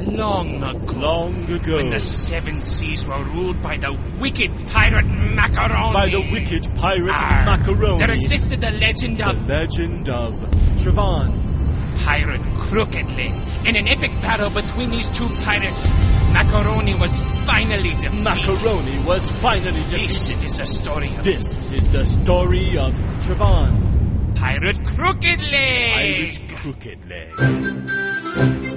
long ago. Long ago. When the seven seas were ruled by the wicked pirate Macaroni. By the wicked pirate Macaroni. There existed the legend of... The legend of Trevan. Pirate Crooked Leg. In an epic battle between these two pirates, Macaroni was finally defeated. Macaroni was finally defeated. This is the story of... This is the story of Trevan. Pirate Crooked Leg. Pirate Crooked Leg.